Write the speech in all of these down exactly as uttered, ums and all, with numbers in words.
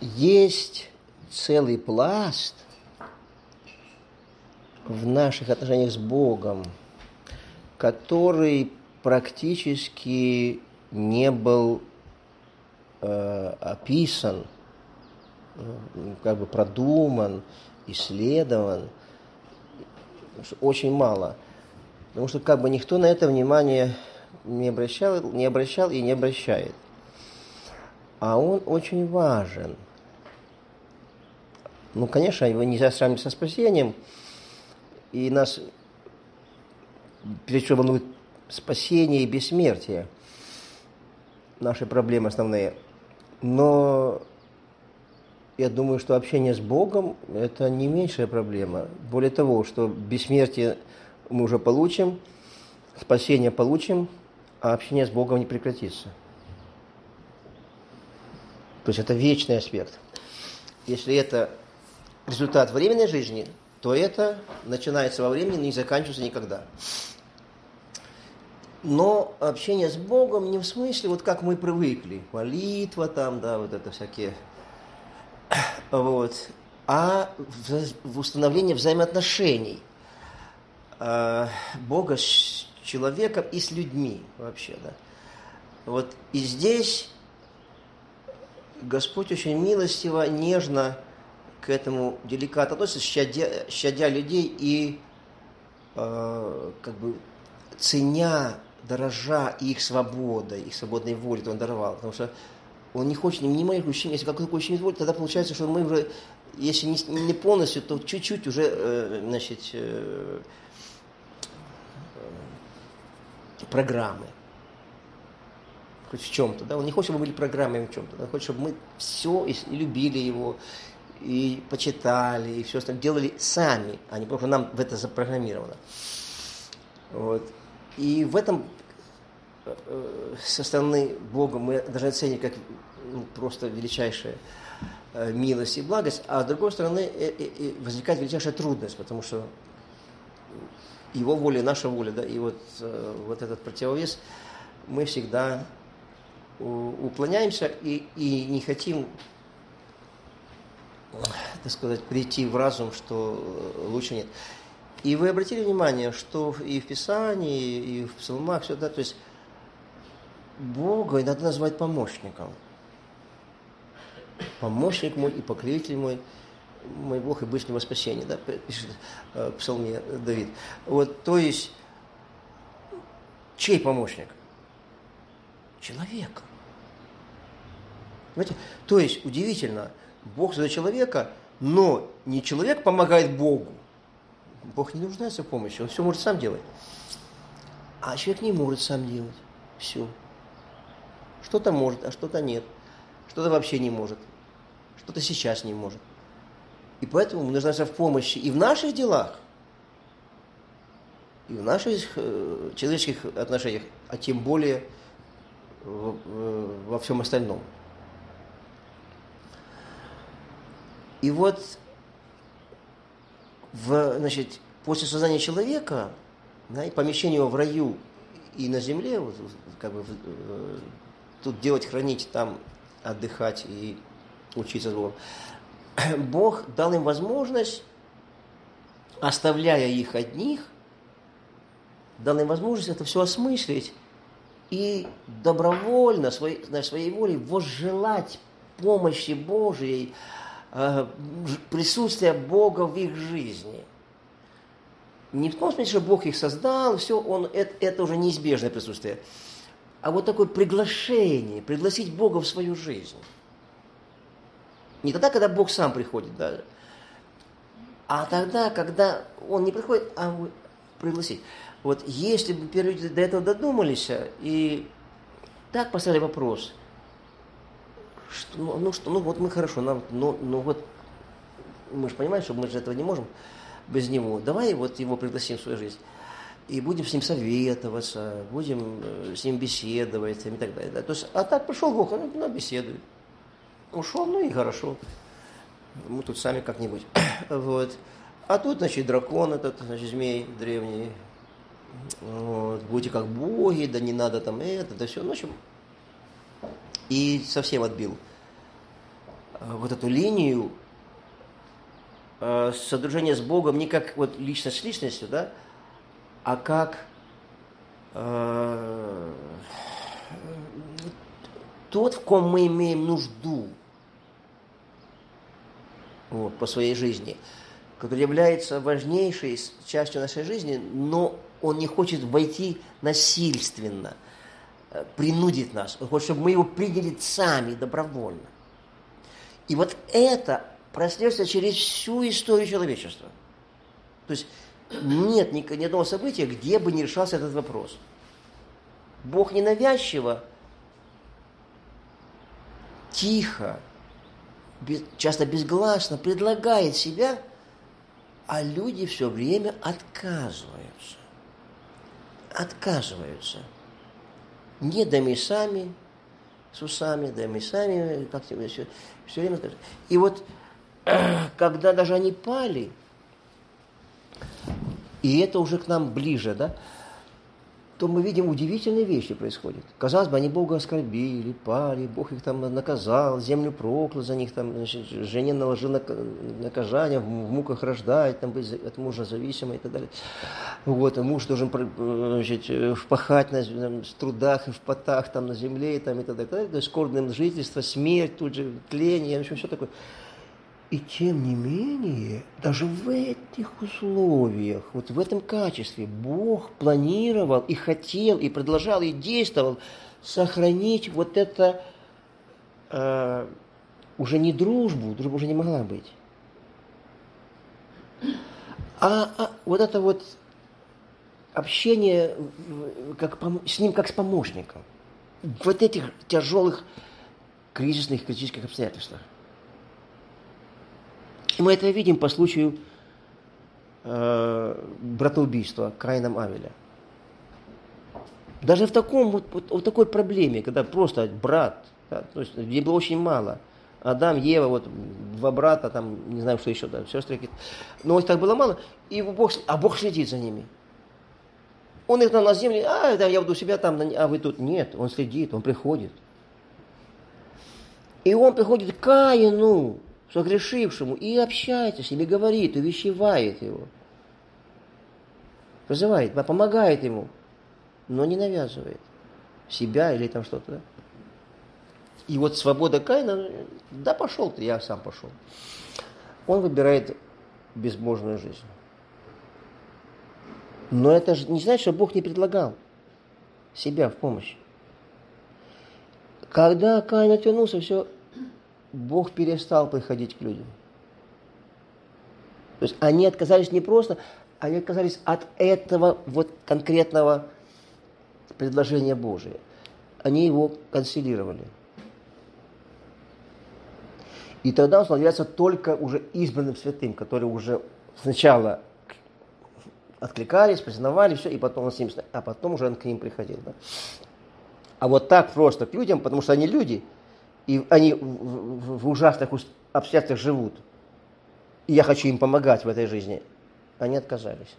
есть целый пласт в наших отношениях с Богом, который практически не был э, описан, как бы продуман, исследован, очень мало. Потому что как бы никто на это внимание не обращал, не обращал и не обращает. А он очень важен. Ну, конечно, его нельзя сравнивать со спасением. И нас прежде всего волнует спасение и бессмертие. Наши проблемы основные. Но я думаю, что общение с Богом – это не меньшая проблема. Более того, что бессмертие мы уже получим, спасение получим, а общение с Богом не прекратится. То есть это вечный аспект. Если это результат временной жизни, то это начинается во времени, но не заканчивается никогда. Но общение с Богом не в смысле, вот как мы привыкли, молитва там, да, вот это всякие, вот, а в, в установлении взаимоотношений э, Бога с человеком и с людьми вообще, да. Вот и здесь Господь очень милостиво, нежно к этому деликатно относится, щадя, щадя людей и э, как бы ценя, дорожа их свободой, их свободной волей, которую Он даровал. Потому что Он не хочет ни маленькую ущемить. Если какой-то ущемит волю, тогда получается, что мы уже, если не, не полностью, то чуть-чуть уже, э, значит, э, э, программы. Хоть в чем-то, да? Он не хочет, чтобы мы были программами в чем-то. Он хочет, чтобы мы все и, и любили Его, и почитали, и все остальное делали сами, а не просто нам в это запрограммировано. Вот. И в этом э, со стороны Бога мы должны оценить как ну, просто величайшая э, милость и благость, а с другой стороны э, э, э, возникает величайшая трудность, потому что Его воля и наша воля, да, и вот, э, вот этот противовес мы всегда уклоняемся и, и не хотим, так сказать, прийти в разум, что лучше нет. И вы обратили внимание, что и в Писании, и в Псалмах, все, да, то есть Бога иногда называют помощником. Помощник мой и покровитель мой, мой Бог и быстрого спасения, да, пишет в Псалме Давид. Вот, то есть, чей помощник? Человека. Понимаете? То есть, удивительно, Бог создает человека, но не человек помогает Богу. Бог не нуждается в помощи, Он все может сам делать. А человек не может сам делать все. Что-то может, а что-то нет. Что-то вообще не может. Что-то сейчас не может. И поэтому мы нуждаемся в помощи и в наших делах, и в наших э, человеческих отношениях, а тем более в, в, во всем остальном. И вот в, значит, после создания человека, да, и помещения его в раю и на земле, вот, как бы, э, тут делать, хранить, там отдыхать и учиться с Богом, Бог дал им возможность, оставляя их одних, дал им возможность это все осмыслить и добровольно, своей, своей волей возжелать помощи Божьей, присутствие Бога в их жизни. Не в том смысле, что Бог их создал, все, он, это, это уже неизбежное присутствие. А вот такое приглашение, пригласить Бога в свою жизнь. Не тогда, когда Бог сам приходит, да, а тогда, когда Он не приходит, а пригласить. Вот если бы первые люди до этого додумались и так поставили вопрос, что, ну, ну что, ну вот мы хорошо, нам, ну, ну вот мы же понимаем, что мы же этого не можем без Него. Давай вот Его пригласим в свою жизнь. И будем с Ним советоваться, будем с Ним беседовать и так далее. Да. То есть, а так пришел Бог, ну, ну беседует. Ушел, ну и хорошо. Мы тут сами как-нибудь. Вот. А тут, значит, дракон этот, значит, змей древний. Вот. Будете как боги, да не надо там это, да все. Ну, в общем, и совсем отбил вот эту линию э, содружения с Богом не как вот личность с личностью, да, а как э, тот, в ком мы имеем нужду вот, по своей жизни, который является важнейшей частью нашей жизни, но он не хочет войти насильственно, принудить нас. Он хочет, чтобы мы его приняли сами, добровольно. И вот это прослеживается через всю историю человечества. То есть нет ни, ни одного события, где бы не решался этот вопрос. Бог ненавязчиво, тихо, без, часто безгласно предлагает себя, а люди все время отказываются. Отказываются. Не да мы сами, с усами, да мы сами, как тебе все, все время. И вот, когда даже они пали, и это уже к нам ближе, да, то мы видим, удивительные вещи происходят. Казалось бы, они Бога оскорбили, пали, Бог их там наказал, землю проклял за них, там, значит, жене наложил наказание, в муках рождать, там, быть от мужа зависимой и так далее. Вот, а муж должен, значит, впахать на, в трудах и в потах там, на земле там, и так далее. То есть скорбное жительство, смерть, тут же тление, в общем, все такое. И тем не менее, даже в этих условиях, вот в этом качестве Бог планировал и хотел, и продолжал, и действовал сохранить вот это э, уже не дружбу, дружба уже не могла быть, а, а вот это вот общение как, с ним как с помощником в вот этих тяжелых кризисных, критических обстоятельствах. И мы это видим по случаю э, братоубийства Каином Авеля. Даже в таком вот, вот, вот такой проблеме, когда просто брат, да, то есть где было очень мало, Адам, Ева, вот два брата, там, не знаю, что еще, да, сестры какие-то, но вот так было мало, и Бог, а Бог следит за ними. Он их там на земле, а, да, я буду у себя там, а вы тут. Нет, он следит, он приходит. И он приходит к Каину, согрешившему, и общается с ним, и говорит, увещевает его. Вызывает, помогает ему, но не навязывает себя или там что-то. Да? И вот свобода Каина, да пошел ты, я сам пошел. Он выбирает безбожную жизнь. Но это же не значит, что Бог не предлагал себя в помощь. Когда Каин отвернулся, все, Бог перестал приходить к людям. То есть они отказались не просто, они отказались от этого вот конкретного предложения Божия. Они его канцелировали. И тогда он стал являться только уже избранным святым, которые уже сначала откликались, признавали, все, и потом он с ним, а потом уже он к ним приходил. Да? А вот так просто к людям, потому что они люди, и они в, в, в ужасных обстоятельствах живут, и я хочу им помогать в этой жизни, они отказались.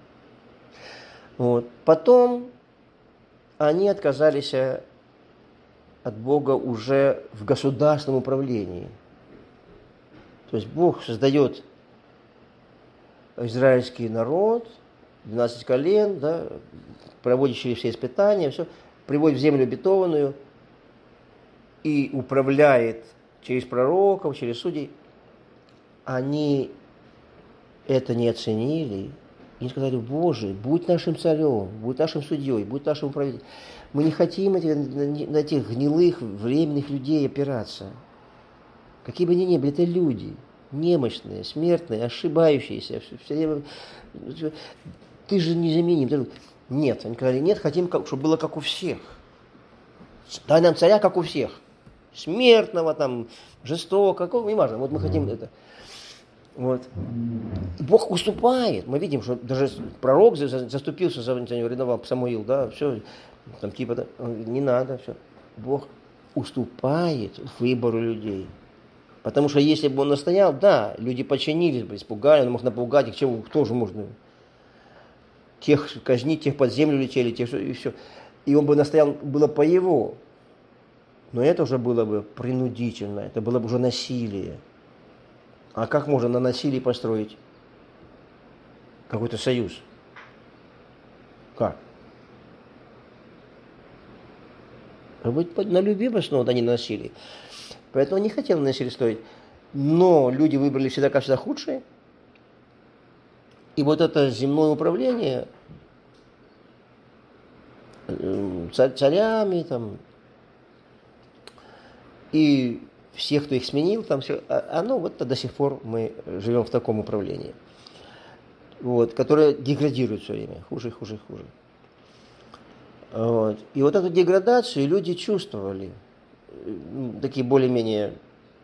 Вот. Потом они отказались от Бога уже в государственном управлении. То есть Бог создает израильский народ, двенадцать колен, да, проводит через все испытания, все, приводит в землю обетованную и управляет через пророков, через судей. Они это не оценили и сказали: Боже, будь нашим царем, будь нашим судьей, будь нашим правителем. Мы не хотим эти, на этих гнилых, временных людей опираться. Какие бы они ни были, это люди, немощные, смертные, ошибающиеся. Все время... Ты же незаменим. Нет, они сказали: нет, хотим, чтобы было как у всех. Дай нам царя, как у всех. Смертного, там, жестокого, не важно. Вот мы хотим это. Вот. Бог уступает. Мы видим, что даже пророк заступился за него, ревновал Самуил, да, все, там типа, да, не надо, все. Бог уступает выбору людей. Потому что если бы он настоял, да, люди подчинились бы, испугали, он мог напугать их, чего тоже можно. Тех казнить, тех под землю летели, тех, и все. И он бы настоял, было по его Но это уже было бы принудительно, это было бы уже насилие. А как можно на насилии построить какой-то союз? Как? Быть на любви основан, а не на насилии. Поэтому он не хотел на насилие строить. Но люди выбрали всегда, как всегда, худшее. И вот это земное управление царями там, и всех, кто их сменил, там все, оно вот до сих пор мы живем в таком управлении, вот, которое деградирует все время, хуже, хуже, хуже. Вот. И вот эту деградацию люди чувствовали, такие более-менее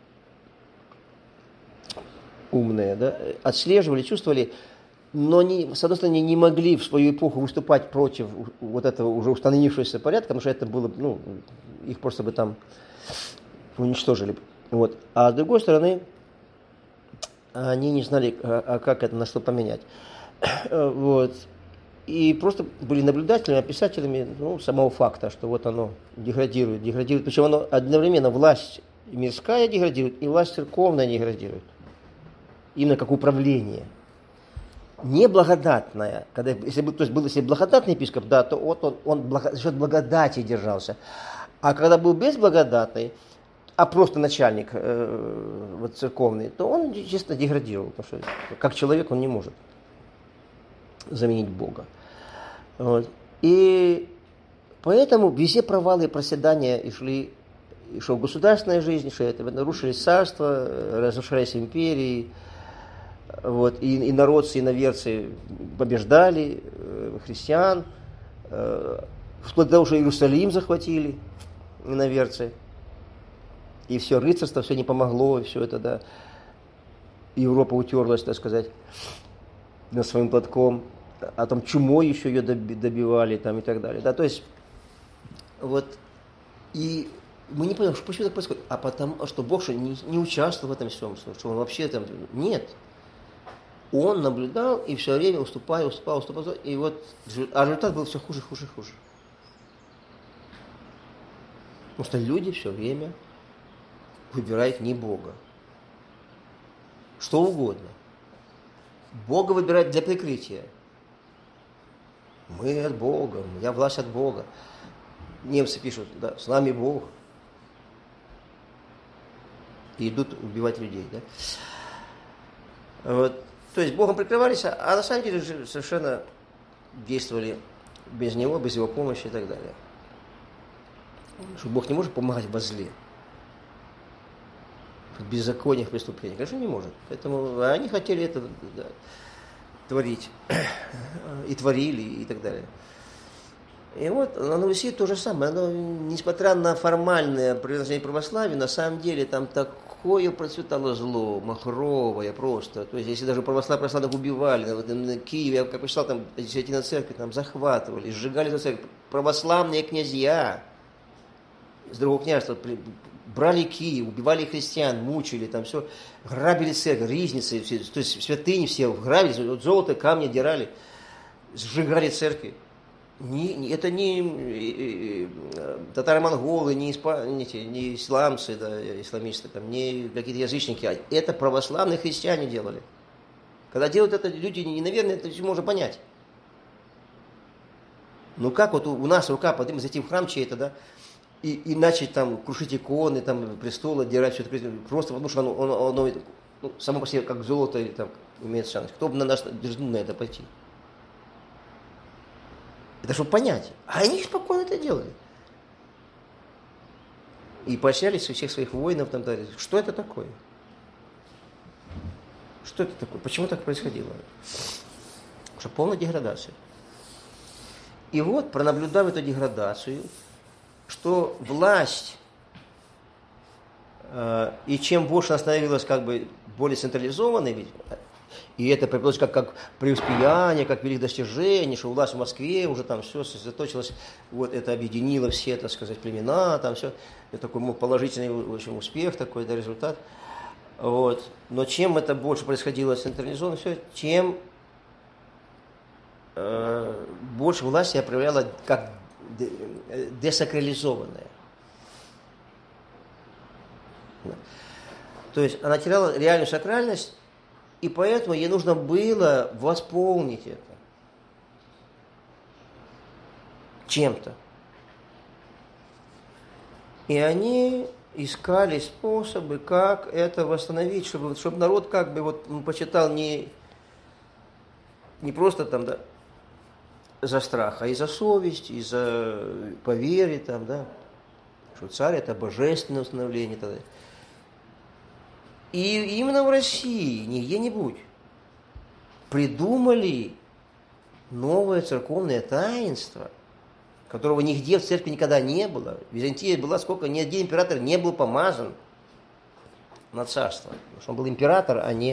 умные, да, отслеживали, чувствовали, но они, с одной стороны, не могли в свою эпоху выступать против вот этого уже установившегося порядка, потому что это было, ну, их просто бы там уничтожили. Вот. А с другой стороны, они не знали, а, а как это, на что поменять. Вот. И просто были наблюдателями, описателями, ну, самого факта, что вот оно деградирует, деградирует. Причем оно одновременно власть мирская деградирует и власть церковная деградирует. Именно как управление. Неблагодатная, когда, если бы, то есть был если благодатный епископ, да, то вот он, он благо, за счет благодати держался. А когда был безблагодатный, а просто начальник э, вот, церковный, то он, честно, деградировал, потому что как человек он не может заменить Бога. Вот. И поэтому везде провалы и проседания и шли, и шла государственная жизнь, что это нарушились царства, разрушались империи. Вот, и, и народцы, и иноверцы побеждали э, христиан, э, вплоть до того, что Иерусалим захватили иноверцы, и все рыцарство, все не помогло, и все это, да, Европа утерлась, так сказать, на своим платком, а там чумой еще ее добивали, там, и так далее, да, то есть, вот, и мы не понимаем, почему так происходит, а потому, что Бог что не, не участвовал в этом всем, что он вообще там, нет. Он наблюдал и все время уступал, уступал, уступал, и вот, а результат был все хуже, хуже, хуже. Потому что люди все время выбирают не Бога. Что угодно. Бога выбирают для прикрытия. Мы от Бога, я власть от Бога. Немцы пишут, да, с нами Бог. И идут убивать людей, да. Вот. То есть Богом прикрывались, а на самом деле совершенно действовали без Него, без Его помощи и так далее. Что Бог не может помогать во зле, в беззакониях, преступлениях. Конечно, не может. Поэтому они хотели это, да, творить. И творили, и так далее. И вот на Руси то же самое. Оно, несмотря на формальное признание православия, на самом деле там такое процветало зло, махровое просто. То есть, если даже православ, православных убивали, вот, на Киеве, я как прочитал, там десятина церкви там захватывали, сжигали за церковь. Православные князья с другого княжества брали Киев, убивали христиан, мучили, там все, грабили церковь, ризницы, все, то есть святыни все грабили, вот золото, камни дирали, сжигали церкви. Не, это не татаро-монголы, не, испа, не, не исламцы, да, исламисты, там, не какие-то язычники, а это православные христиане делали. Когда делают это люди, не, наверное, это все можно понять. Ну как вот у, у нас рука поднимет, зайти в храм чей-то, да, и, и начать там крушить иконы, там, престолы, отдирать все это, просто потому что оно, оно, оно ну, само по себе как золото или там имеет шанс. Кто бы на нас дерзнул на это пойти? Это чтобы понять. А они спокойно это делали. И поощрялись у всех своих воинов. Там, да, что это такое? Что это такое? Почему так происходило? Потому что полная деградация. И вот, пронаблюдав эту деградацию, что власть, э, и чем больше она становилась как бы более централизованной, ведь, и это привелось как, как преуспеяние, как великое достижение, что власть в Москве уже там все сосредоточилось, вот это объединило все, так сказать, племена, там все, это такой мол, положительный в общем, успех, такой да, результат. Вот. Но чем это больше происходило централизованно, все, тем э, больше власть себя проявляла как десакрализованная. То есть она теряла реальную сакральность, и поэтому ей нужно было восполнить это чем-то. И они искали способы, как это восстановить, чтобы, чтобы народ как бы вот ну, почитал не, не просто там, да, за страх, а и за совесть, и за по вере, там, да, что царь это божественное установление. Тогда. И именно в России, не где-нибудь, придумали новое церковное таинство, которого нигде в церкви никогда не было. В Византии была сколько, ни один император не был помазан на царство. Потому что он был император, а не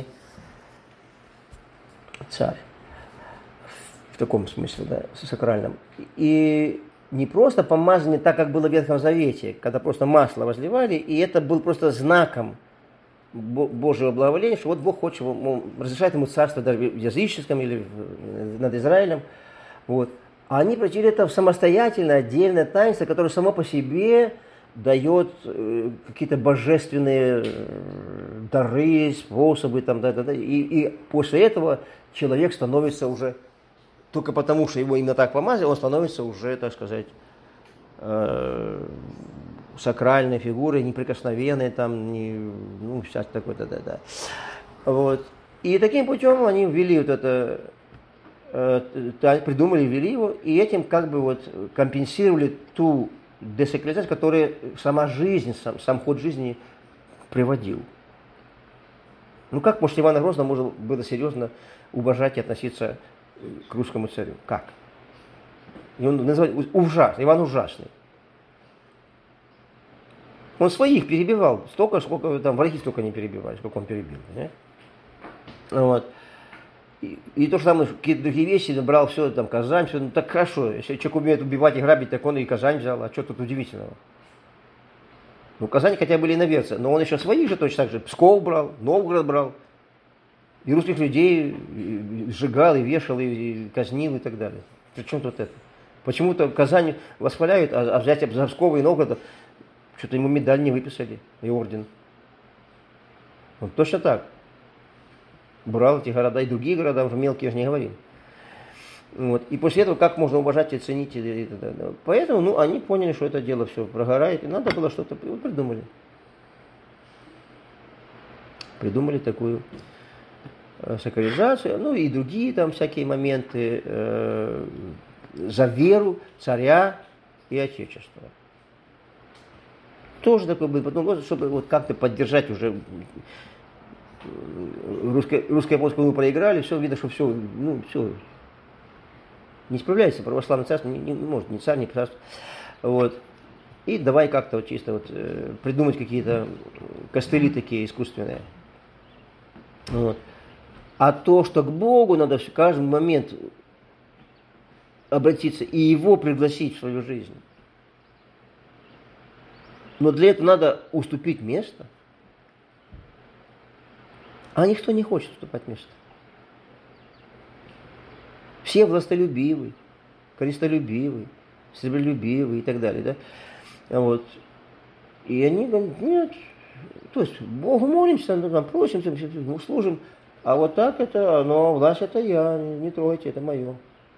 царь. В таком смысле, да, сакральном. И не просто помазание так, как было в Ветхом Завете, когда просто масло возливали, и это был просто знаком Божьего благоволения, что вот Бог хочет, разрешает ему царство даже в языческом или над Израилем. Вот. А они превратили это в самостоятельное, отдельное таинство, которое само по себе дает э, какие-то божественные э, дары, способы. Там, да, да, да. И, и после этого человек становится уже, только потому, что его именно так помазали, он становится уже, так сказать, э, сакральной фигурой, неприкосновенной, там, не, ну, всякое такое, да, да, да. Вот. И таким путем они ввели вот это, придумали, ввели его, и этим как бы вот компенсировали ту десакрализацию, которую сама жизнь, сам, сам ход жизни приводил. Ну как после Ивана Грозного можно было серьезно уважать и относиться к русскому царю? Как? И он называет ужасный, Иван ужасный. Он своих перебивал столько, сколько там враги столько не перебивали, сколько он перебил. Понимаете? Вот. И, и то же самое, какие-то другие вещи, брал все, там, Казань, все, ну так хорошо, если человек умеет убивать и грабить, так он и Казань взял, а что тут удивительного? Ну, Казань хотя были иноверцы, но он еще своих же точно так же, Псков брал, Новгород брал, и русских людей сжигал, и вешал, и, и казнил, и так далее. Причем тут это? Почему-то Казань восхваляют, а, а взять Пскова и Новгорода, что-то ему медаль не выписали, и орден. Вот точно так. Брал эти города, и другие города, уже мелкие, я же не говорил. Вот. И после этого как можно уважать и ценить. И, и, и, и, поэтому ну, они поняли, что это дело все прогорает, и надо было что-то вот, придумали. Придумали такую э, сакрализацию, ну и другие там всякие моменты э, за веру царя и отечества. Тоже такой был, потом, чтобы вот как-то поддержать уже русское, русское польское мы проиграли, все видно, что все, ну, все, не справляется православное царство, не, не может, ни царь, ни царство. Вот. И давай как-то вот чисто вот, э, придумать какие-то костыли такие искусственные. Вот. А то, что к Богу надо в каждый момент обратиться и Его пригласить в свою жизнь. Но для этого надо уступить место. А никто не хочет уступать место. Все властолюбивые, крестолюбивые, сребролюбивые и так далее. Да? Вот. И они говорят, нет, то есть Богу молимся, там, просимся, служим, а вот так это, но власть это я, не трогайте, это мое.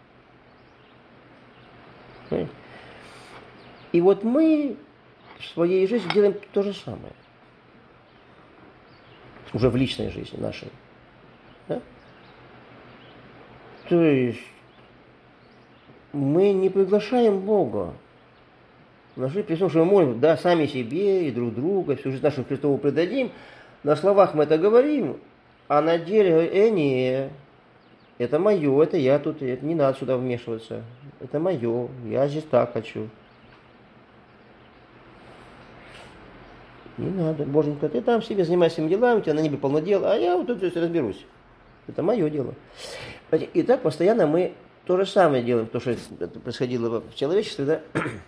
И вот мы в своей жизни делаем то же самое. Уже в личной жизни нашей. Да? То есть мы не приглашаем Бога. Наши причем, что мы молим, да, сами себе и друг друга, всю жизнь нашу Христову предадим. На словах мы это говорим, а на деле говорим, э, не, это мое, это я тут, это не надо сюда вмешиваться. Это мое, я здесь так хочу. Не надо, Боженька, ты там себе занимайся своими делами, у тебя на небе полно дел, а я вот тут разберусь. Это мое дело. И так постоянно мы то же самое делаем, то, что происходило в человечестве, да?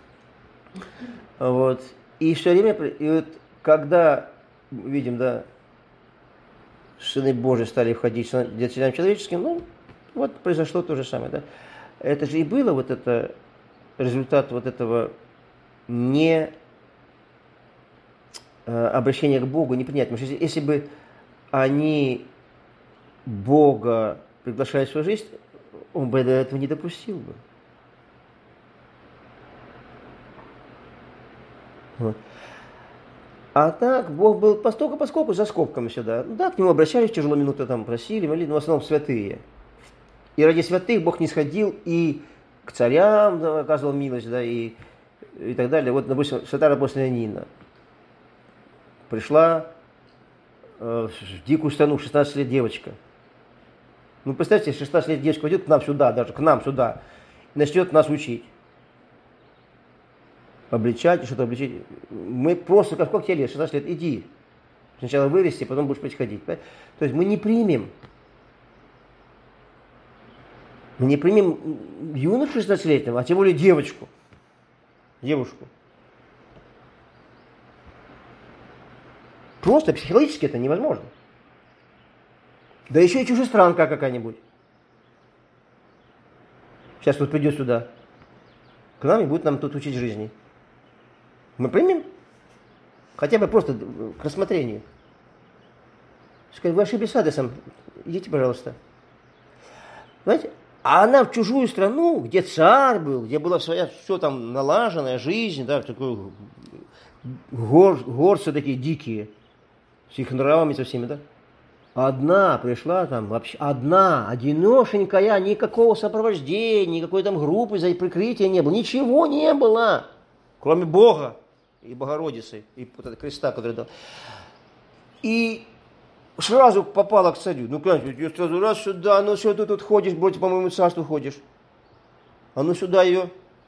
Вот. И все время, и вот когда видим, да, сыны Божьи стали входить в детям человеческим, ну, вот произошло то же самое, да? Это же и было вот это, результат вот этого не обращение к Богу не принять. Потому что если, если бы они Бога приглашали в свою жизнь, он бы до этого не допустил бы. Вот. А так, Бог был постольку, поскольку за скобками сюда. Да, к нему обращались, тяжело минуты там просили, молили, но в основном святые. И ради святых Бог не сходил и к царям да, оказывал милость, да, и, и так далее. Вот, допустим, святая апостольная Нина пришла э, в дикую страну, шестнадцать лет девочка. Ну, представьте, шестнадцать лет девочка пойдет к нам сюда, даже к нам сюда, и начнет нас учить. Обличать, что-то обличить. Мы просто, как сколько тебе лет, шестнадцать лет, иди. Сначала вырасти, потом будешь приходить. То есть мы не примем. Мы не примем юношу шестнадцатилетнего, а тем более девочку. Девушку. Просто психологически это невозможно. Да еще и чужестранка какая-нибудь. Сейчас тут придет сюда к нам и будет нам тут учить жизни. Мы примем? Хотя бы просто к рассмотрению. Скажем, вы ошиблись адресом, идите, пожалуйста. Знаете, а она в чужую страну, где царь был, где была своя все там налаженная жизнь, да, такой гор, горцы такие дикие, с их нравами со всеми, да. Одна пришла там, вообще одна, одинешенькая, никакого сопровождения, никакой там группы за прикрытия не было, ничего не было, кроме Бога и Богородицы, и вот этого креста, который дал. И сразу попала к царю. Ну, конечно, ее сразу раз сюда, ну что ты тут ходишь, против, по моему царству ходишь. А ну сюда ее.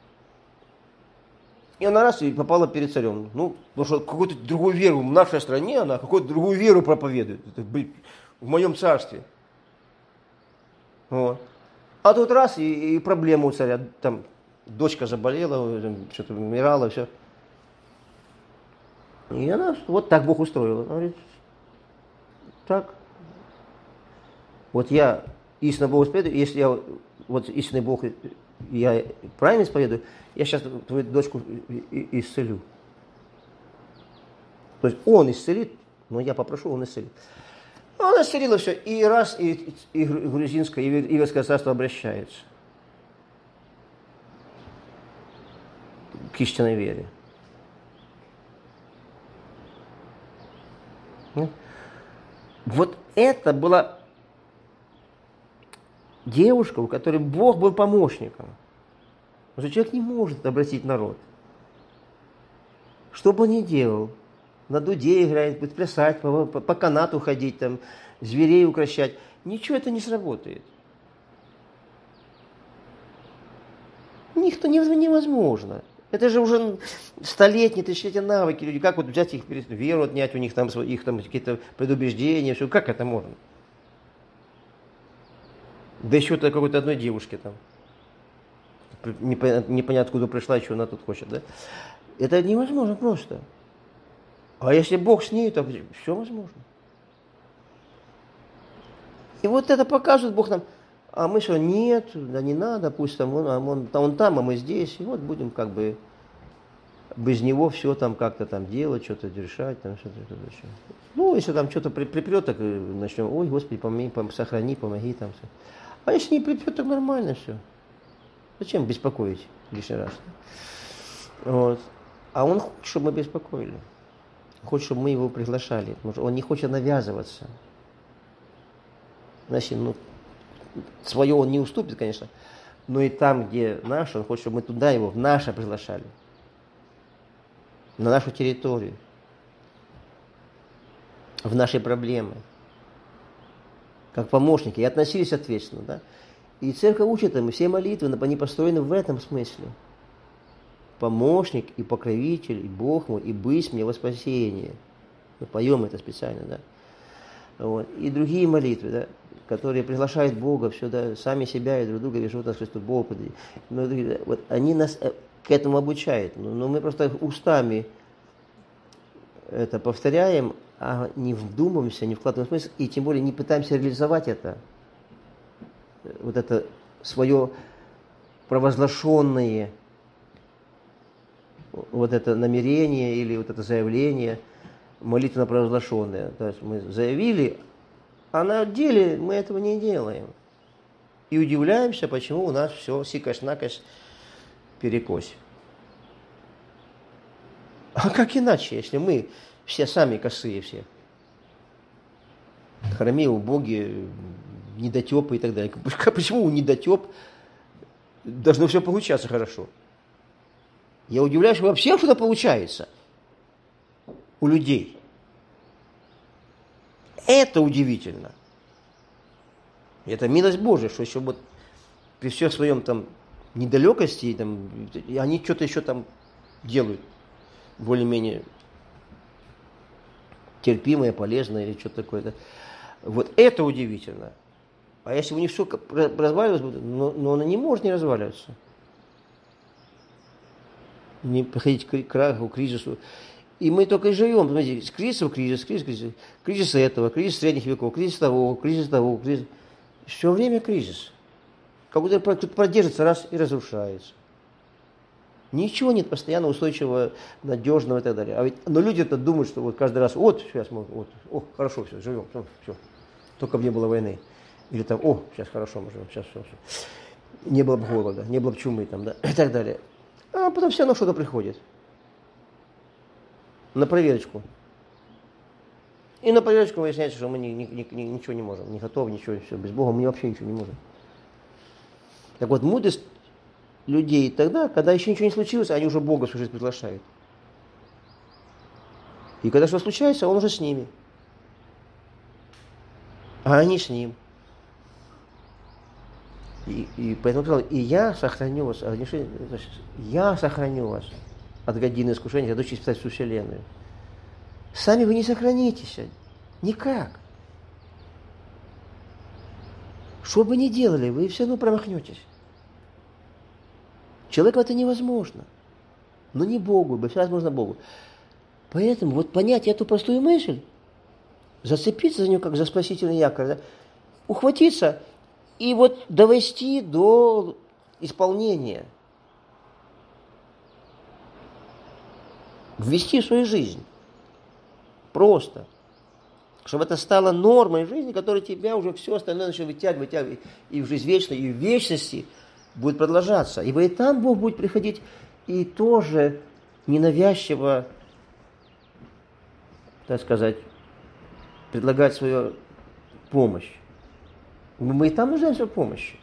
И она раз и попала перед царем. Ну, потому что какую-то другую веру в нашей стране, она какую-то другую веру проповедует. В моем царстве. Вот. А тут раз и, и проблема у царя. Там дочка заболела, что-то умирала, все. И она вот так Бог устроила. Она говорит, так. Вот я истинно Богу исповедую, если я вот истинный Бог, я правильно исповедую, я сейчас твою дочку исцелю. То есть он исцелит, но я попрошу, он исцелит. Он исцелила все, и раз, и, и грузинское, и иверское царство обращается к истинной вере. Вот это была девушка, у которой Бог был помощником. Потому что человек не может обратить народ. Что бы он ни делал, на дуде играет, будет плясать, по, по, по канату ходить, там, зверей укрощать, ничего это не сработает. Никто невозможно. Это же уже столетние, тысячелетия навыки люди. Как вот взять их, веру отнять у них, там, их там какие-то предубеждения, все. Как это можно? Да еще-то какой-то одной девушке там. Непонятно, непонятно, откуда пришла, что она тут хочет, да? Это невозможно просто. А если Бог с ней, то все возможно. И вот это показывает Бог нам. А мы что, нет, да не надо, пусть там он, он, он там, а мы здесь. И вот будем как бы без него все там как-то там делать, что-то решать, там что-то, что-то еще. Ну, если там что-то припрет, так начнем, ой, Господи, помоги, пом, сохрани, помоги там все. А если не припрет, так нормально все. Зачем беспокоить лишний раз? Вот. А он хочет, чтобы мы беспокоили. Хочет, чтобы мы его приглашали. Потому что он не хочет навязываться. Значит, ну, свое он не уступит, конечно, но и там, где наше, он хочет, чтобы мы туда его, в наше приглашали. На нашу территорию. В наши проблемы. Как помощники. И относились ответственно, да. И церковь учит им, и все молитвы, они построены в этом смысле. Помощник и покровитель, и Бог мой, и бысь мне во спасение. Мы поем это специально, да. Вот. И другие молитвы, да, которые приглашают Бога, все, да, сами себя и друг друга, вешают нас Христу, Бог подойди. Вот они нас к этому обучают. Но, но мы просто устами это повторяем, а не вдумываемся, не вкладываем смысл, и тем более не пытаемся реализовать это. Вот это свое провозглашенное вот это намерение или вот это заявление молитвенно провозглашенное. То есть мы заявили, а на деле мы этого не делаем. И удивляемся, почему у нас все сикось-накось перекось. А как иначе, если мы все сами косые все? Хромеи, убогие, недотепы и так далее. Почему у недотеп должно все получаться хорошо? Я удивляюсь, что вообще что-то получается у людей. Это удивительно. Это милость Божия, что еще вот при всем своем там недалекости, там, они что-то еще там делают более-менее терпимое, полезное или что-то такое. Вот это удивительно. А если у них все разваливалось, но, но оно не может не разваливаться. Не приходить к краху, к кризису. И мы только и живем, смотрите, с кризиса в кризис, кризис, кризис, кризис этого, кризис средних веков, кризис того, кризис того, кризис. Все время кризис. Как будто кто-то продержится раз и разрушается. Ничего нет постоянно устойчивого, надежного и так далее. А ведь, но люди-то думают, что вот каждый раз, вот, сейчас мы, вот, о, хорошо, все, живем, все, все. Только бы не было войны. Или там, о, сейчас хорошо мы живем, сейчас все, все. Не было бы голода, не было бы чумы там, да, и так далее. А потом все равно что-то приходит. На проверочку. И на проверочку выясняется, что мы ни, ни, ни, ничего не можем, не готовы, ничего, все, без Бога мы вообще ничего не можем. Так вот, мудрость людей тогда, когда еще ничего не случилось, они уже Бога в свою жизнь приглашают. И когда что случается, он уже с ними. А они с ним. И, и поэтому сказал, и я сохраню вас, я сохраню вас от годины искушения, готовы испытать всю вселенную. Сами вы не сохранитесь. Никак. Что бы ни делали, вы все равно промахнетесь. Человеку это невозможно. Но не Богу, все возможно Богу. Поэтому вот понять эту простую мысль, зацепиться за нее, как за спасительный якорь, да, ухватиться и вот довести до исполнения. Ввести в свою жизнь. Просто. Чтобы это стало нормой жизни, которая тебя уже все остальное начнет вытягивать, вытягивать и в жизнь вечной, и в вечности будет продолжаться. Ибо и там Бог будет приходить и тоже ненавязчиво, так сказать, предлагать свою помощь. Мы и там нуждаемся в помощи.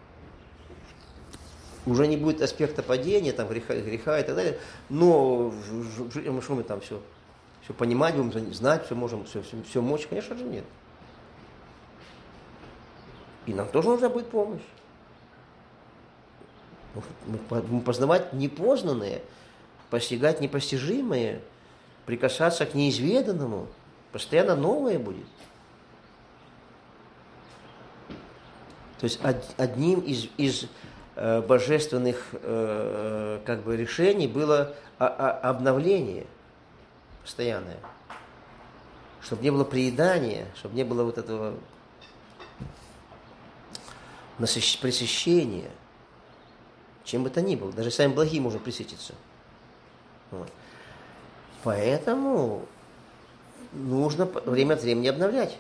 Уже не будет аспекта падения, там, греха, греха и так далее, но что мы там все, все понимать будем, знать, все можем, все, все, все мочь, конечно же нет. И нам тоже нужна будет помощь. Мы познавать непознанное, постигать непостижимое, прикасаться к неизведанному, постоянно новое будет. То есть одним из, из э, божественных э, как бы решений было о, о, обновление постоянное. Чтобы не было приедания, чтобы не было вот этого насыщ, пресыщения. Чем бы то ни было. Даже самым благим можно присытиться. Вот. Поэтому нужно время от времени обновлять.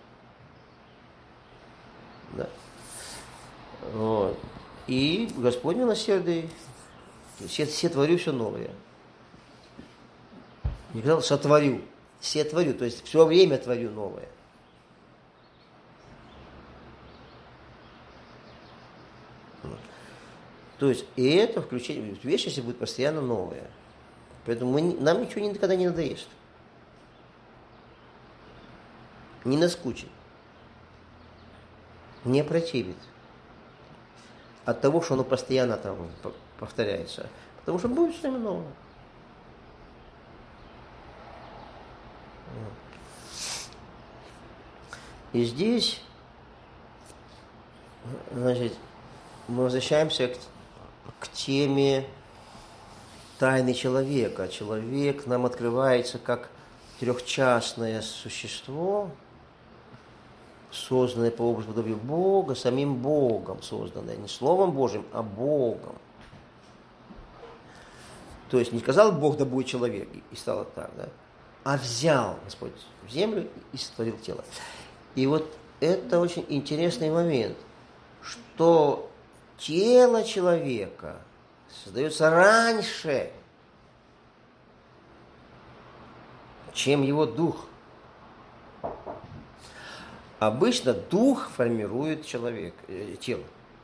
Да. Вот. И Господь милосердный, все, все творю все новое. Не сказал, сотворю, все творю, то есть все время творю новое. Вот. То есть и это включение, в вечности будет постоянно новое. Поэтому мы, нам ничего никогда не надоест. Не наскучит. Не противит. От того, что оно постоянно там повторяется. Потому что будет все время новое. И здесь, значит, мы возвращаемся к, к теме тайны человека. Человек нам открывается как трехчастное существо, созданное по образу подобию Бога, самим Богом созданное. Не Словом Божьим, а Богом. То есть не сказал Бог, да будет человек, и стало так, да? а взял Господь землю и сотворил тело. И вот это очень интересный момент, что тело человека создается раньше, чем его дух. Обычно дух формирует человек, э, тело.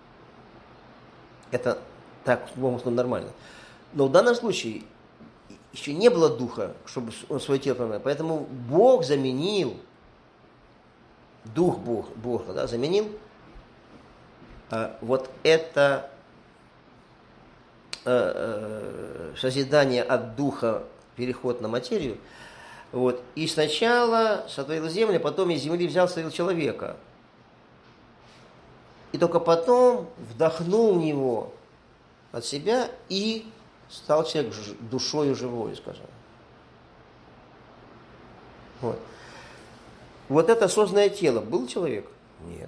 Это так, по-моему, нормально. Но в данном случае еще не было духа, чтобы он свое тело формировал. Поэтому Бог заменил, дух Бог, Бога, да, заменил а, вот это а, а, созидание от духа, переход на материю. Вот. И сначала сотворил землю, потом из земли взял, сотворил человека. И только потом вдохнул в него от себя и стал человек душою живой, скажем. Вот. Вот это осознанное тело. Был человек? Нет.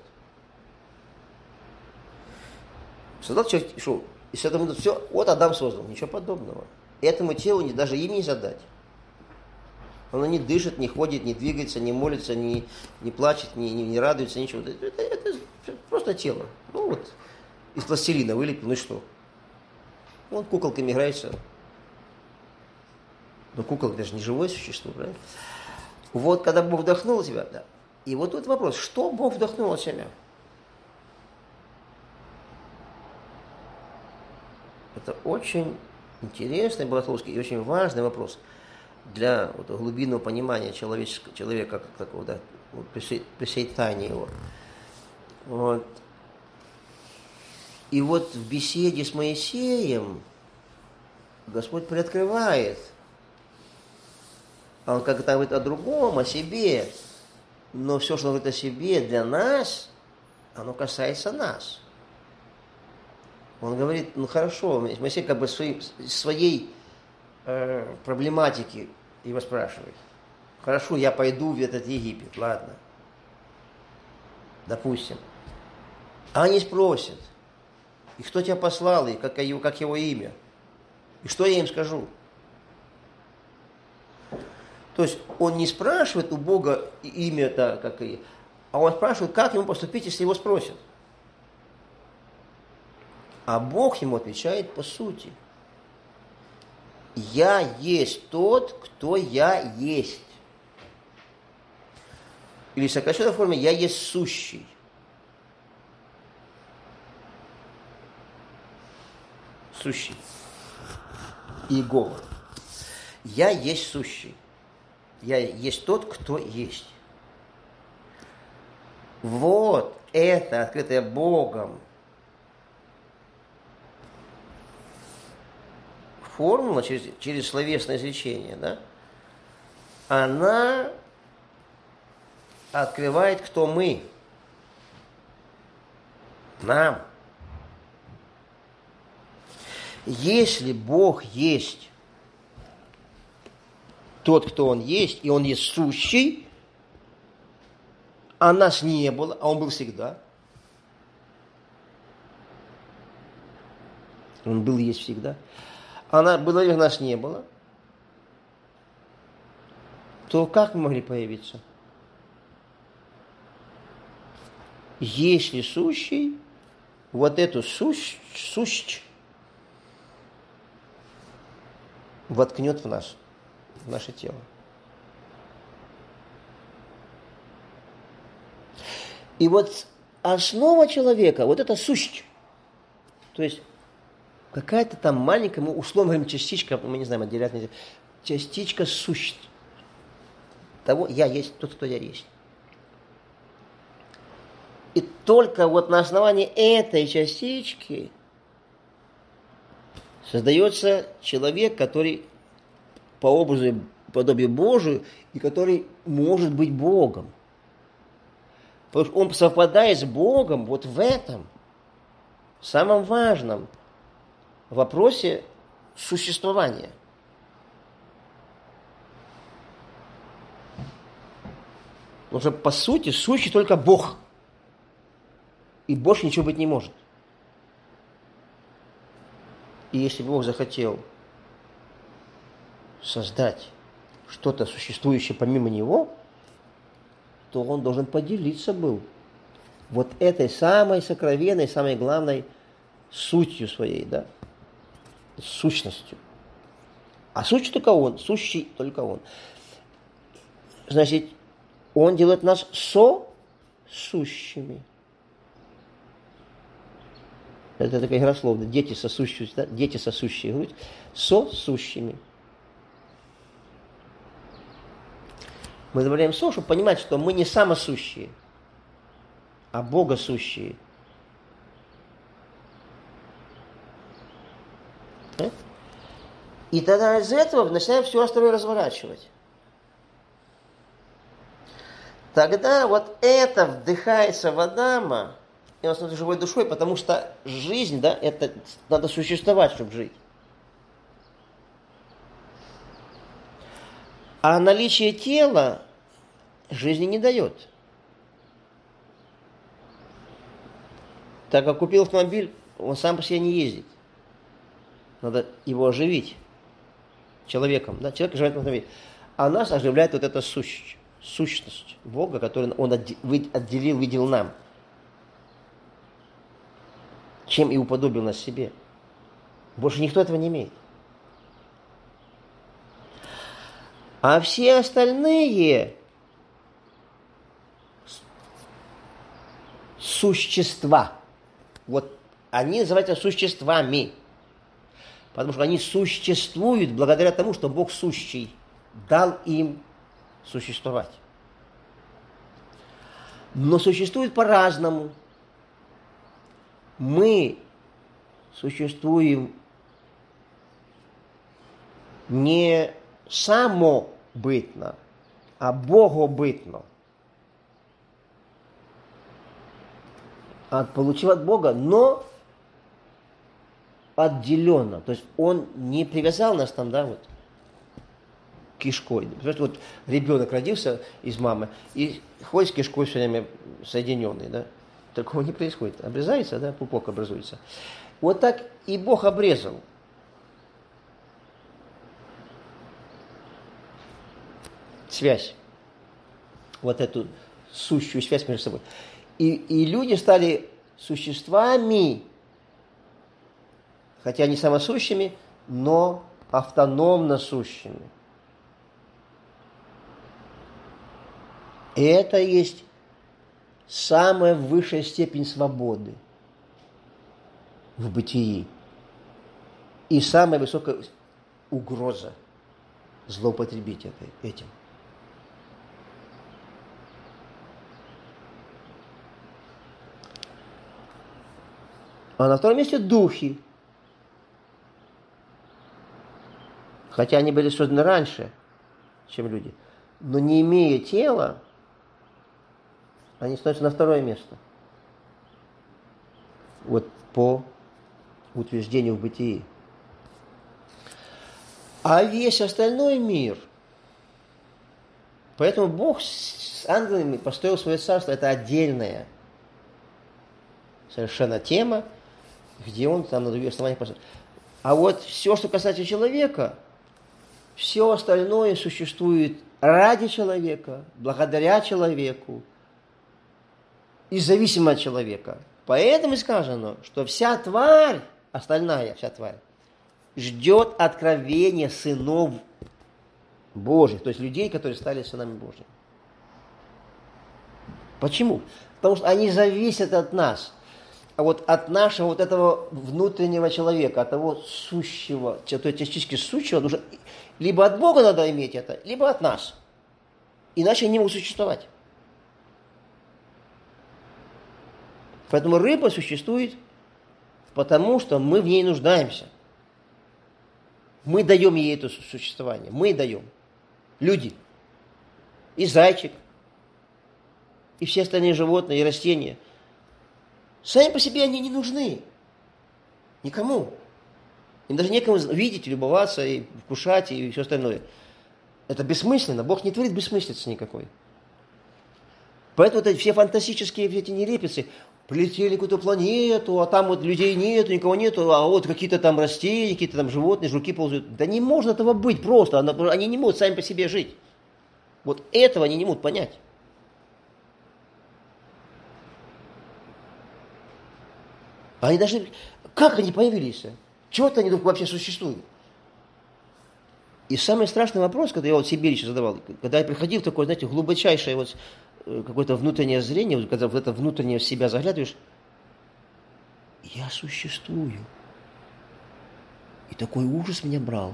Создал человек, что? И с этого все, вот Адам создал. Ничего подобного. Этому телу даже имя не задать. Оно не дышит, не ходит, не двигается, не молится, не, не плачет, не, не, не радуется, ничего. Это, это, это просто тело. Ну вот, из пластилина вылепил, ну и что? Он куколками играется. Но куколка даже не живое существо, правильно? Вот когда Бог вдохнул в тебя, да. И вот тут вопрос, что Бог вдохнул от себя? Это очень интересный богословский и очень важный вопрос для вот, глубинного понимания человеческого, человека как такого, да, вот, при, всей, при всей тайне его. Вот. И вот в беседе с Моисеем Господь приоткрывает. Он как-то говорит о другом, о себе. Но все, что он говорит о себе для нас, оно касается нас. Он говорит, ну хорошо, Моисей как бы своей, своей э, проблематики его спрашивает. Хорошо, я пойду в этот Египет, ладно. Допустим. А они спросят, и кто тебя послал, и как его, как его имя? И что я им скажу? То есть он не спрашивает у Бога имя-то, как и, а он спрашивает, как ему поступить, если его спросят. А Бог ему отвечает по сути. Я есть тот, кто я есть. Или в сокращенной форме, я есть сущий. Сущий. Иегова. Я есть сущий. Я есть тот, кто есть. Вот это, открытое Богом, формула через, через словесное изречение, да, она открывает, кто мы. Нам. Если Бог есть тот, кто Он есть, и Он есть сущий, а нас не было, а Он был всегда. Он был и есть всегда. Она была и нас не было. То как мы могли появиться? Если сущий, вот эту сущ, сущ воткнет в нас, в наше тело. И вот основа человека, вот это сущ. То есть какая-то там маленькая, мы условно говорим, частичка, мы не знаем, отделять нельзя, частичка сущ. Того, я есть тот, кто я есть. И только вот на основании этой частички создается человек, который по образу и подобию Божию, и который может быть Богом. Потому что он совпадает с Богом вот в этом, самом важном вопросе существования. Потому что, по сути, сущий только Бог. И больше ничего быть не может. И если Бог захотел создать что-то существующее помимо него, то он должен поделиться был вот этой самой сокровенной, самой главной сутью своей, да, сущностью. А сущий только он, сущий только он. Значит, он делает нас сосущими. Это такая игра слов, да? Дети сосущие, да? Дети сосущие грудь, сосущими. Мы добавляем со, чтобы понимать, что мы не самосущие, а богосущие. Да? И тогда из этого начинаем все остальное разворачивать. Тогда вот это вдыхается в Адама, и он становится живой душой, потому что жизнь, да, это надо существовать, чтобы жить. А наличие тела жизни не дает. Так как купил автомобиль, он сам по себе не ездит. Надо его оживить человеком. Да? Человек оживляет автомобиль. А нас оживляет вот эта сущность, сущность Бога, которую Он отделил, выделил нам. Чем и уподобил нас себе. Больше никто этого не имеет. А все остальные существа, вот они называются существами, потому что они существуют благодаря тому, что Бог сущий дал им существовать. Но существуют по-разному. Мы существуем не самобытно, а богобытно. От, получил от Бога, но отделенно. То есть он не привязал нас там, да, вот, кишкой. Потому вот ребенок родился из мамы и ходит с кишкой все время соединенный, да. Такого не происходит. Обрезается, да, пупок образуется. Вот так и Бог обрезал. Связь. Вот эту сущую связь между собой. И, и люди стали существами, хотя не самосущими, но автономно сущими. И это есть самая высшая степень свободы в бытии. И самая высокая угроза злоупотребить этим. А на втором месте духи. Хотя они были созданы раньше, чем люди. Но не имея тела, они становятся на второе место. Вот по утверждению в бытии. А весь остальной мир. Поэтому Бог с ангелами построил свое царство. Это отдельная совершенно тема, где он там на других основаниях построил. А вот все, что касается человека, все остальное существует ради человека, благодаря человеку и зависимо от человека. Поэтому и сказано, что вся тварь, остальная вся тварь, ждет откровения сынов Божьих, то есть людей, которые стали сынами Божьими. Почему? Потому что они зависят от нас. А вот от нашего вот этого внутреннего человека, от того сущего, то есть частички сущего, нужно, либо от Бога надо иметь это, либо от нас. Иначе они не могут существовать. Поэтому рыба существует, потому что мы в ней нуждаемся. Мы даем ей это существование. Мы даем. Люди. И зайчик. И все остальные животные, и растения. Сами по себе они не нужны. Никому. Им даже некому видеть, любоваться, и вкушать, и все остальное. Это бессмысленно. Бог не творит бессмыслицы никакой. Поэтому вот эти все фантастические эти нелепицы, Прилетели на какую-то планету, а там вот людей нету, никого нету, а вот какие-то там растения, какие-то там животные, жуки ползают. Да не может этого быть просто, они не могут сами по себе жить. Вот этого они не могут понять. Они даже... Как они появились? Чего-то они вдруг вообще существуют? И самый страшный вопрос, когда я вот себе еще задавал, когда я приходил в такое, знаете, глубочайшее вот какое-то внутреннее зрение, вот когда в это внутреннее себя заглядываешь, я существую. И такой ужас меня брал.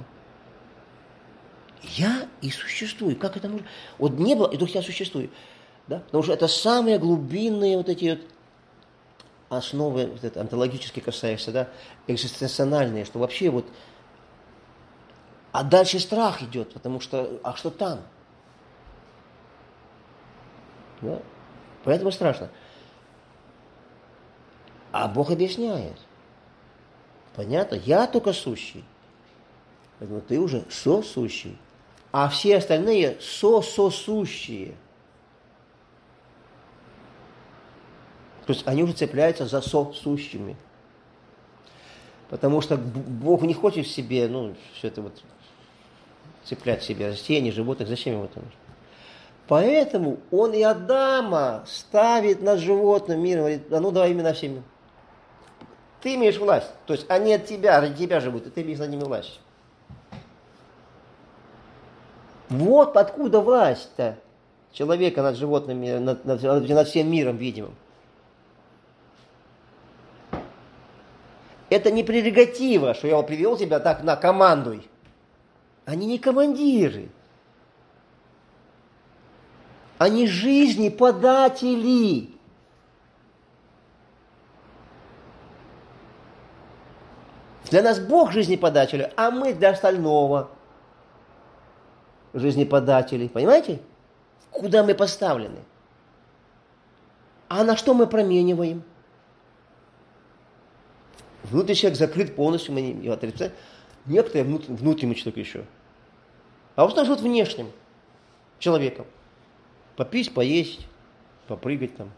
Я и существую. Как это можно? Вот не было, и вдруг я существую. Да? Потому что это самые глубинные вот эти вот основы, вот это онтологически касаешься, да, экзистенциональные, что вообще вот... А дальше страх идет, потому что... А что там? Да? Поэтому страшно. А Бог объясняет. Понятно? Я только сущий. Поэтому ты уже сосущий. А все остальные сососущие. То есть они уже цепляются за сосущими. Потому что Бог не хочет в себе, ну, все это вот цеплять в себе растения, животных. Зачем ему это нужно? Поэтому он и Адама ставит над животным миром, говорит, а ну давай именно всеми. Ты имеешь власть. То есть они от тебя, ради тебя живут, и ты имеешь над ними власть. Вот откуда власть-то человека над животными, над, над, над всем миром видимым. Это не прерогатива, что я привел тебя так на командуй. Они не командиры. Они жизни податели. Для нас Бог жизнеподатель, а мы для остального жизнеподатели. Понимаете? Куда мы поставлены? А на что мы промениваем? Внутренний человек закрыт полностью, мы не отрицаем. Некоторые внутренний человек еще. А вот живут внешним человеком. Попить, поесть, попрыгать там.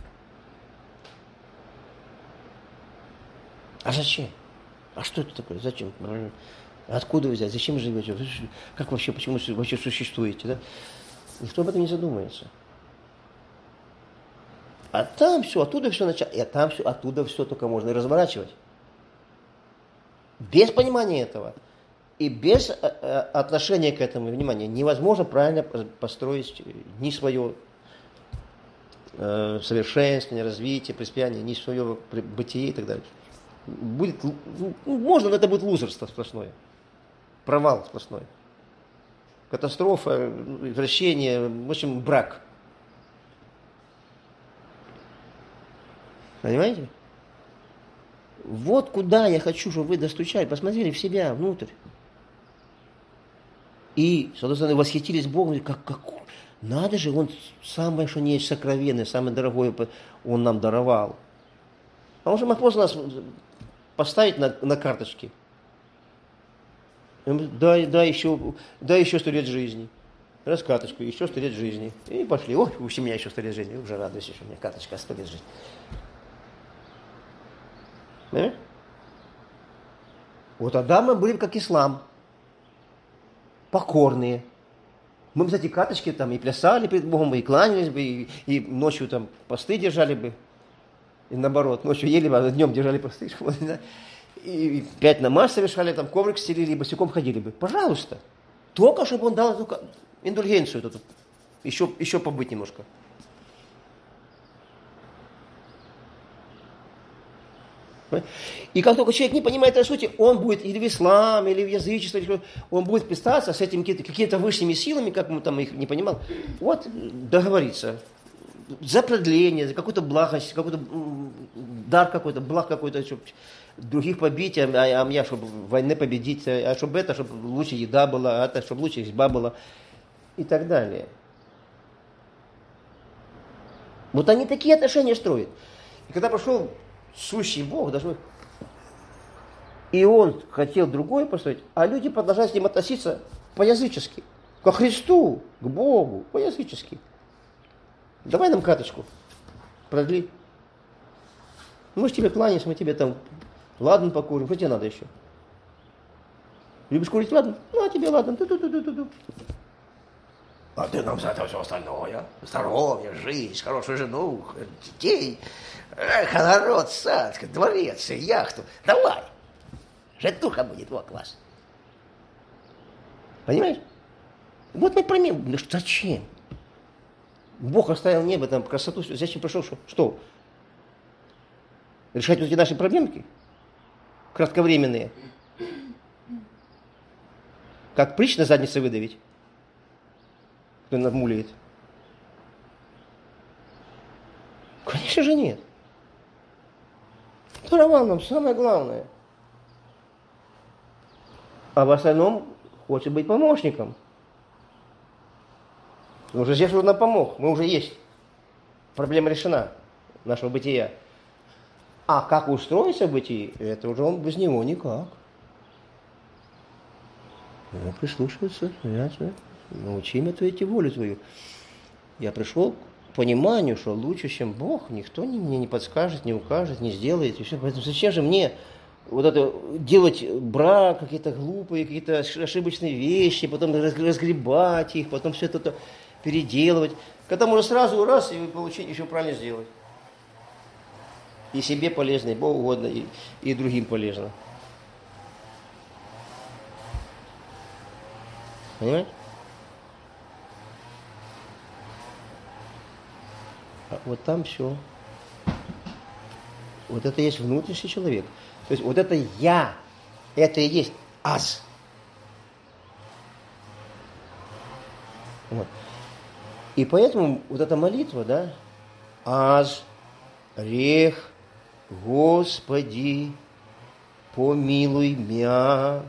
А зачем? А что это такое? Зачем? Откуда вы взяли? Зачем живете? Как вообще, почему вы вообще существуете? Да? Никто об этом не задумывается. А там все, оттуда все начало. И там все, оттуда все только можно и разворачивать. Без понимания этого и без отношения к этому, внимания, невозможно правильно построить ни свое э, совершенствование, развитие, преуспеяние, ни свое бытие и так далее. Будет, ну, можно, но это будет лузерство сплошное. Провал сплошной. Катастрофа, извращение, в общем, брак. Понимаете? Вот куда я хочу, чтобы вы достучали. Посмотрели в себя, внутрь. И, с одной стороны, восхитились Богом. Как, как, надо же, Он самое, что не есть сокровенное, самое дорогое Он нам даровал. А Он же мог просто нас поставить на, на карточки. Дай, дай, еще, дай еще сто лет жизни. Раз карточку, еще сто лет жизни. И пошли. Ой, у меня еще сто лет жизни. Уже радуюсь, что у меня карточка сто лет жизни. Да? Вот тогда мы были как ислам. Покорные. Мы бы, кстати, карточки там и плясали перед Богом, и кланялись бы, и, и ночью там посты держали бы. И наоборот, ночью ели бы, а днем держали посты. И пять намаз совершали, там коврик стелили, босиком ходили бы. Пожалуйста. Только чтобы он дал эту индульгенцию, эту, еще, еще побыть немножко. И как только человек не понимает этой сути, он будет или в ислам, или в язычество, или он будет писаться с этими какими-то, какими-то высшими силами, как мы там их не понимал, вот договориться за продление, за какую-то благость, какой-то дар какой-то, благ какой-то, чтобы других побить, а, а мне, чтобы в войне победить, а чтобы это, чтобы лучше еда была, а это, чтобы лучше изба была и так далее. Вот они такие отношения строят. И когда пошел сущий Бог, даже и он хотел другое построить, а люди продолжают с ним относиться по-язычески, ко Христу, к Богу, по-язычески. Давай нам карточку, продли. Мы же тебе кланяемся, мы тебе там ладан покурим. Что тебе надо еще? Любишь курить ладан? Ну, а тебе ладан. Ту-ту-ту-ту-ту. А ты нам за это все остальное. Здоровье, жизнь, хорошую жену, детей. Эх, народ, сад, дворец, яхту. Давай. Житуха будет, вот класс. Понимаешь? Вот мы поймем, ну зачем? Бог оставил небо, там, красоту, зачем пришел, что? Что? Решать вот эти наши проблемки? Кратковременные. Как притч на заднице выдавить? Кто намуливает? Конечно же нет. Даровал нам самое главное. А в остальном хочет быть помощником. Он уже здесь уже нам помог. Мы уже есть. Проблема решена нашего бытия. А как устроиться в бытии, это уже он без него никак. Ну, прислушиваться, ясно. Научи меня творить волю твою. Я пришел к пониманию, что лучше, чем Бог, никто мне не подскажет, не укажет, не сделает. И все. Поэтому зачем же мне вот это делать брак, какие-то глупые, какие-то ошибочные вещи, потом разгребать их, потом все это переделывать. Когда можно сразу раз и получить, еще правильно сделать. И себе полезно, и Богу угодно, и, и другим полезно. Понимаете? А вот там все. Вот это и есть внутренний человек. То есть вот это я, это и есть аз. Вот. И поэтому вот эта молитва, да, аз, рех, Господи, помилуй мя,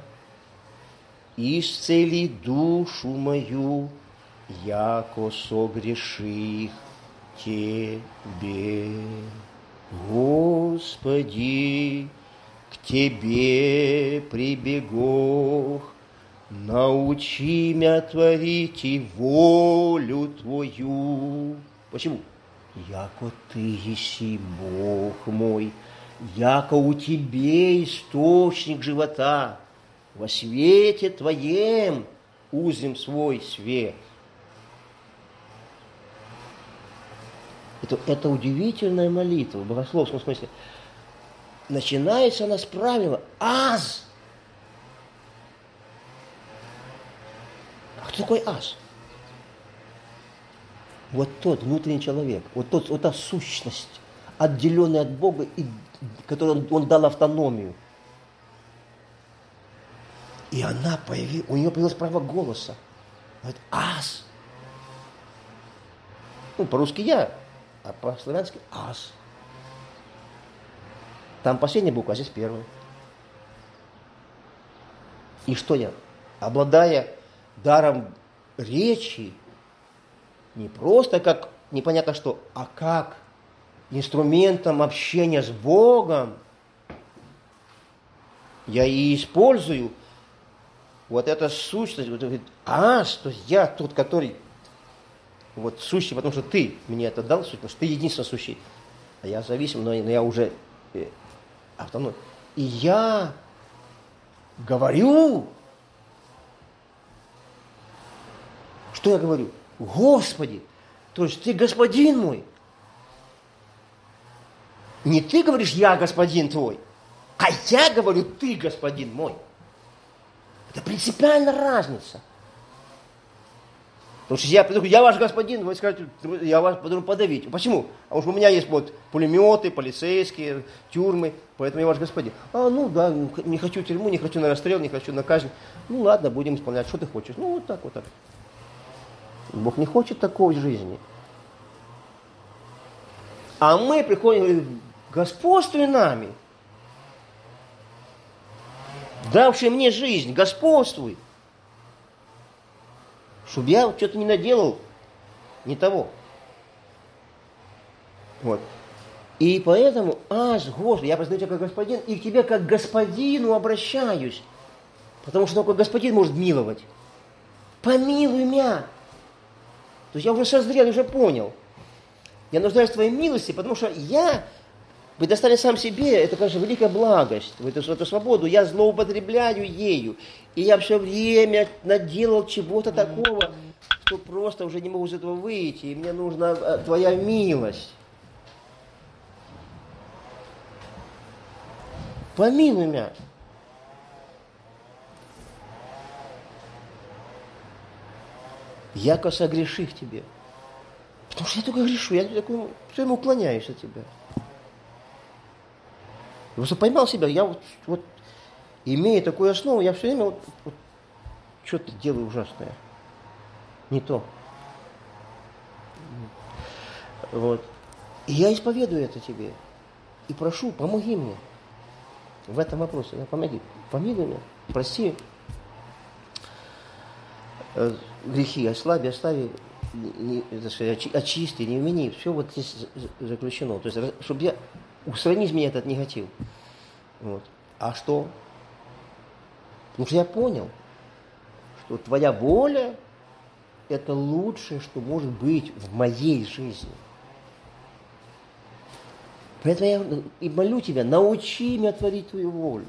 исцели душу мою, яко согреших Тебе. Господи, к Тебе прибегох, научи мя творить и волю Твою. Почему? Яко Ты еси Бог мой, яко у Тебе источник живота, во свете Твоем узрим свой свет. Это, это удивительная молитва в богословском смысле. Начинается она с правила аз. А кто такой аз? Вот тот внутренний человек, вот, тот, вот та сущность, отделенная от Бога, и, которой он, он дал автономию. И она появилась, у нее появилось право голоса. Говорит, аз. Ну, по-русски я, а по-славянски аз. Там последняя буква, а здесь первая. И что я, обладая даром речи, не просто как непонятно что, а как инструментом общения с Богом, я и использую вот эту сущность, вот этот аз, то есть я тот, который вот сущий, потому что ты мне это дал, потому что ты единственный сущий, а я зависим, но я уже автономный. И я говорю, что я говорю? Господи, то есть ты господин мой. Не ты говоришь, я господин твой, а я говорю, ты господин мой. Это принципиальная разница. Потому что я приду, я ваш господин, вы скажете, я вас буду подавить. Почему? Потому что у меня есть вот пулеметы, полицейские, тюрьмы, поэтому я ваш господин. А, ну да, не хочу в тюрьму, не хочу на расстрел, не хочу на казнь. Ну ладно, будем исполнять, что ты хочешь. Ну вот так, вот так. Бог не хочет такой жизни. А мы приходим и говорим, господствуй нами, давший мне жизнь, господствуй. Чтобы я что-то не наделал, не того. Вот. И поэтому, аж, Господи, я признаю тебя как господин, и к тебе как к господину обращаюсь. Потому что только господин может миловать. Помилуй меня. То есть я уже созрел, уже понял. Я нуждаюсь в твоей милости, потому что я Предоставление сам себе, это, конечно, великая благость, в эту, в эту свободу. Я злоупотребляю ею, и я все время наделал чего-то такого, что просто уже не могу из этого выйти, и мне нужна твоя милость. Помилуй меня. Яко согреших тебе. Потому что я только грешу, я такой, все время уклоняюсь от тебя. Я просто поймал себя, я вот, вот имея такую основу, я все время вот, вот что-то делаю ужасное. Не то. Вот. И я исповедую это тебе. И прошу, помоги мне в этом вопросе. Да, помоги. Помилуй меня, прости э, грехи, ослаби, остави, не, не, сказать, очисти, не вмени. Все вот здесь заключено. То есть, чтобы я устранить из меня этот негатив. Вот. А что? Потому что я понял, что твоя воля – это лучшее, что может быть в моей жизни. Поэтому я и молю тебя, научи меня творить твою волю.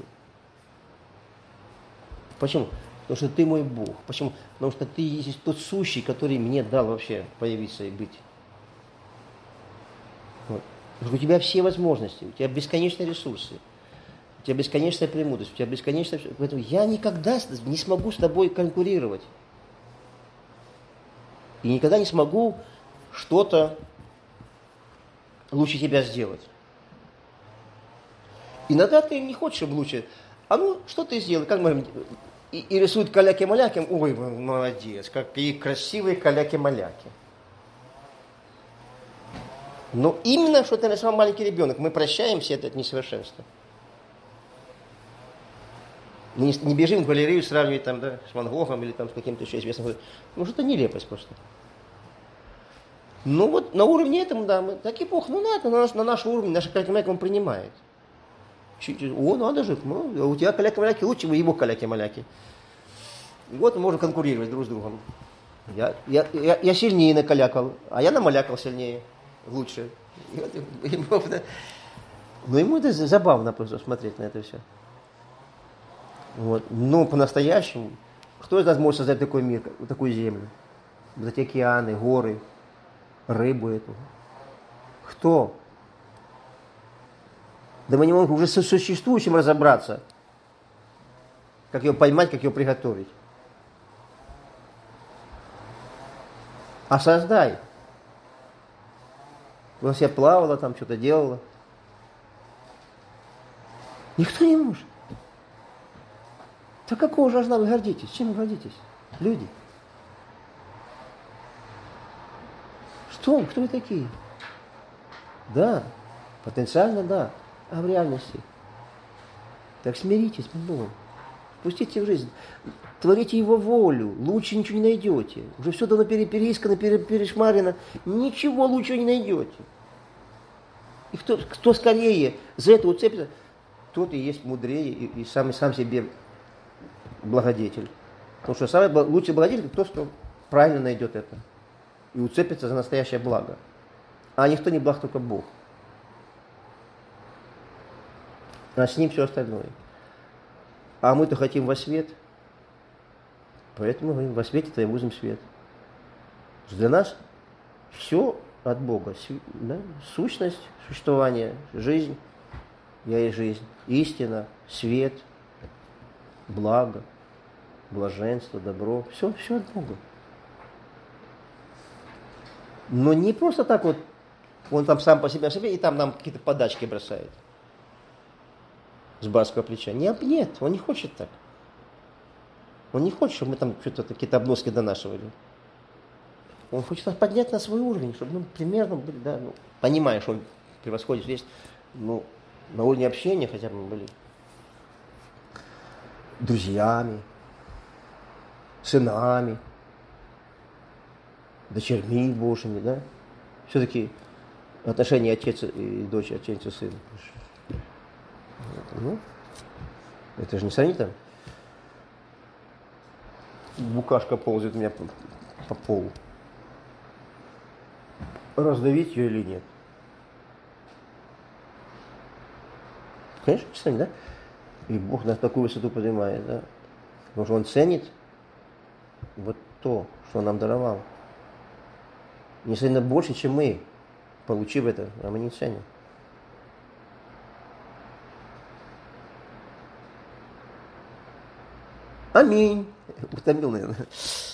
Почему? Потому что ты мой Бог. Почему? Потому что ты есть тот сущий, который мне дал вообще появиться и быть. Вот. Потому что у тебя все возможности, у тебя бесконечные ресурсы, у тебя бесконечная премудрость, у тебя бесконечная... Поэтому я никогда не смогу с тобой конкурировать. И никогда не смогу что-то лучше тебя сделать. Иногда ты не хочешь, чтобы лучше. А ну, что ты сделал? Как мы... и, и рисуют каляки-маляки. Ой, молодец, какие красивые каляки-маляки. Но именно, что ты нарисовал маленький ребенок. Мы прощаем все это несовершенство. Мы не, не бежим в галерею сравнивать там, да, с Ван Гогом или там, с каким-то еще известным. Ну, что-то нелепость просто. Ну, вот на уровне этом, да, мы, так и Бог, ну, надо, на, наш, на наш уровень, наша каляки-маляки он принимает. О, надо же, ну, у тебя каляки-маляки лучше, вы его каляки-маляки. И вот мы можем конкурировать друг с другом. Я, я, я, я сильнее накалякал, а я намалякал сильнее, лучше. И вот, ему, да. Но ему это забавно просто смотреть на это все. Вот. Но по-настоящему, кто из нас может создать такой мир, такую землю? Вот эти океаны, горы, рыбу эту. Кто? Да мы не можем уже с существующим разобраться. Как ее поймать, как ее приготовить. А создай. У нас я плавала, там что-то делала. Никто не может. Так какого же должна вы гордитесь? Чем вы гордитесь? Люди. Что? Кто вы такие? Да, потенциально да. А в реальности? Так смиритесь с Богом. Пустите в жизнь. Творите Его волю. Лучше ничего не найдете. Уже все давно переискано, перешмарено. Ничего лучше не найдете. И кто, кто скорее за это уцепится, тот и есть мудрее и, и сам, сам себе благодетель. Потому что самый лучший благодетель – тот, кто правильно найдет это. И уцепится за настоящее благо. А никто не благ, только Бог. А с ним все остальное. А мы-то хотим во свет. Поэтому мы говорим, во свете твоем узрим свет. Для нас все от Бога. Да? Сущность существования, жизнь, я и жизнь. Истина, свет, благо, блаженство, добро. Все, все от Бога. Но не просто так вот, он там сам по себе, себе и там нам какие-то подачки бросает. С барского плеча. Нет, нет, он не хочет так. Он не хочет, чтобы мы там что-то какие-то обноски донашивали. Он хочет нас поднять на свой уровень, чтобы мы примерно были, да, ну, понимая, что он превосходит здесь, ну, на уровне общения хотя бы мы были друзьями, сынами, дочерьми Божьими, да. Все-таки отношения отец и дочь, отец и сын. Ну, это же не сравнить там. Букашка ползает у меня по, по полу. Раздавить ее или нет? Конечно, ценит, да? И Бог нас в такую высоту поднимает, да? Потому что Он ценит вот то, что Он нам даровал. Несомненно, больше, чем мы, получив это, а мы не ценим. Аминь. Утомил, наверное.